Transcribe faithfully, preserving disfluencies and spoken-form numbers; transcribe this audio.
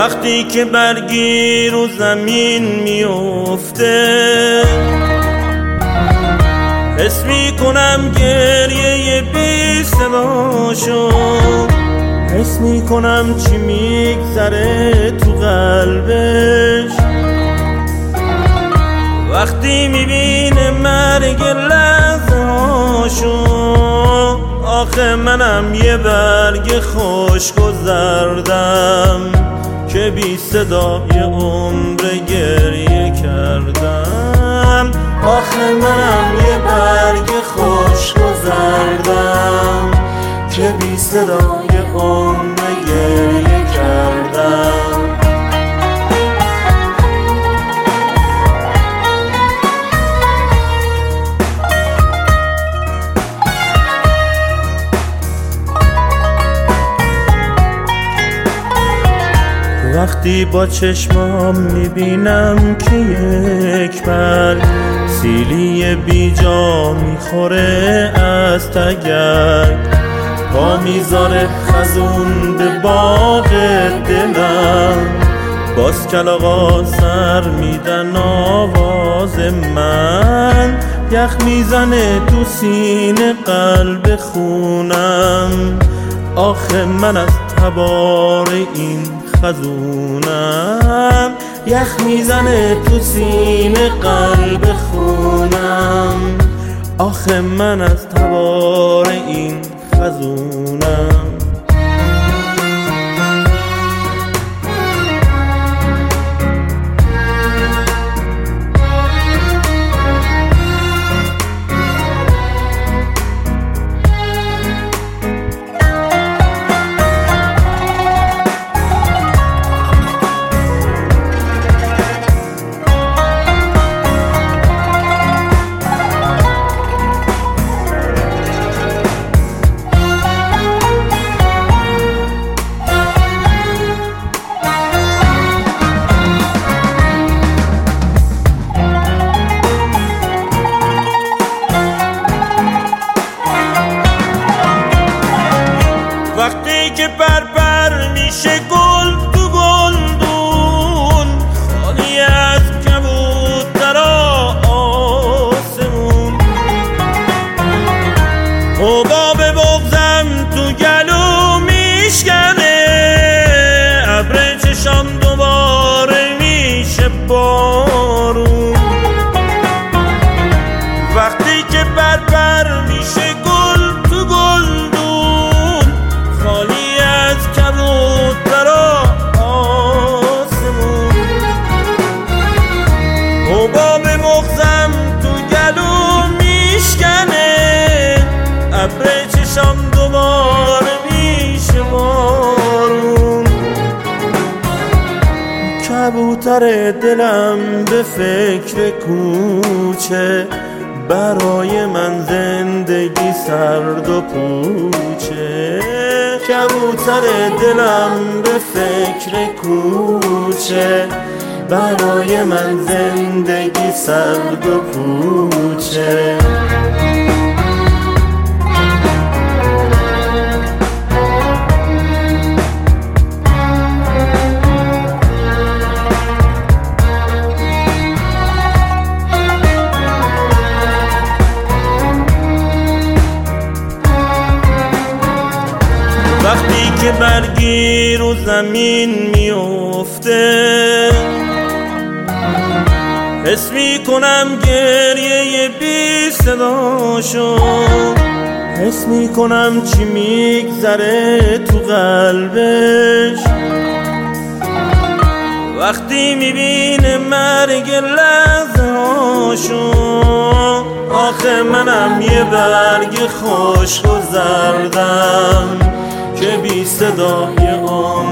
وقتی که برگی رو زمین میفته حس میکنم گریه بی صداشو، حس میکنم چی میگذره تو قلبش وقتی میبینه مرگ لحظه هاشو. آخه منم یه برگ خشک و زردم که بی صدای عمر گریه کردم. آخه منم یه برگ خشک و زردم که بی صدای عمر گریه کردم. وقتی با چشمام میبینم که یک برگ سیلی بی جا میخوره از تگرگ، پا میذاره خزون به باغ دلم، باز کلاغا سر میدن آواز من، یخ میزنه تو سینه قلب خونم. آخه من از تبار این خزونم، یخ میزنه تو سینه قلب خونم. آخه من از تبار این خزونم. وقتی که بربر میشه گل تو گلدون، خالی از کبوترها آسمون، حباب بغضم تو گلو میشکنه، ابر چشام دوباره میشه بارون. وقتی که بربر میشه گل تو گلدون، خالی از کبوترها آسمون، حباب مغزم تو گلو میشکنه، ابر چشام دوباره میشه بارون. کبوتر دلم به فکر کوچه، برای من زندگی سرد و پوچه. کبوتر دلم به فکر کوچه، برای من زندگی سرد و پوچه. وقتی که برگی رو زمین میفته حس میکنم گریه بی صداشو، حس میکنم چی میگذره تو قلبش وقتی میبینه مرگ لحظه هاشو. آخه منم یه برگ خشک و زردم که بی صدای